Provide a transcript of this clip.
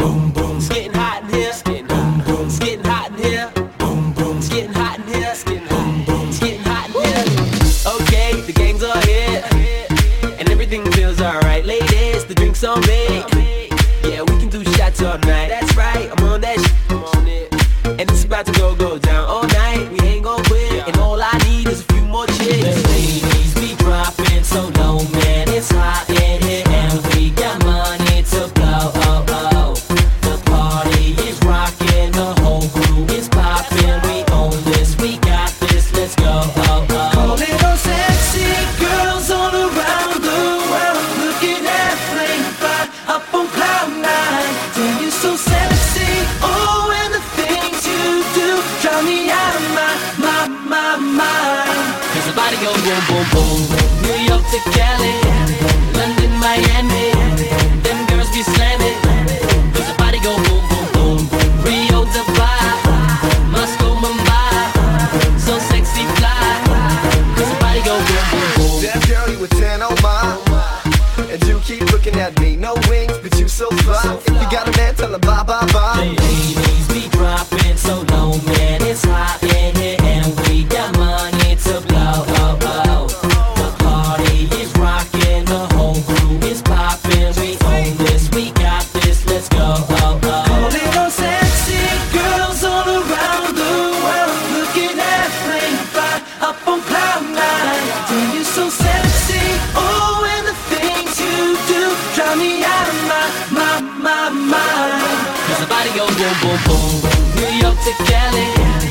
boom boom. It's getting hot in here. It's getting boom boom. It's getting hot in here. Boom boom. It's getting hot in here. It's getting boom boom. It's getting hot in here. Okay, the gangs are here, and everything feels alright. Ladies, the drinks on me. Yeah, we can do shots all night. That's right, I'm on that shit. I'm on it, and it's about to go down all night. We ain't gon' quit, and all I need is a few more chicks. Ladies be dropping so low, man, it's hot in here, and we got money to blow. Oh, oh. The party is rocking, the whole crew is popping. We own this, we got this, let's go. Oh, oh. Call it all sexy girls all around the world, looking at flame fire up on cloud nine. Damn, you're so sexy. Oh, and the things you do drive me out of my mind. Cause the body go boom, boom, boom. New York to Cali, London, Miami. Them girls be slamming. Cause the body go boom, boom, boom. Rio, Dubai, Moscow, Mumbai. So sexy, fly. Cause the body go boom, boom, boom. Damn girl, you a 10 on mine. And you keep looking at me, no wings, but you so fly. If you got a man, tell him bye, bye, bye. Ladies be dropping so low, man, it's hot in here, and we got money to blow. Oh, oh. The party is rocking, the whole crew is popping. We own this, we got this, let's go. Oh, oh. Call it all sexy girls all around the world, looking at flame fire up on cloud nine. Damn, you're so sexy. Oh, and the things you do drive me out of my mind. Cause the body go boom, boom, boom. New York to Cali,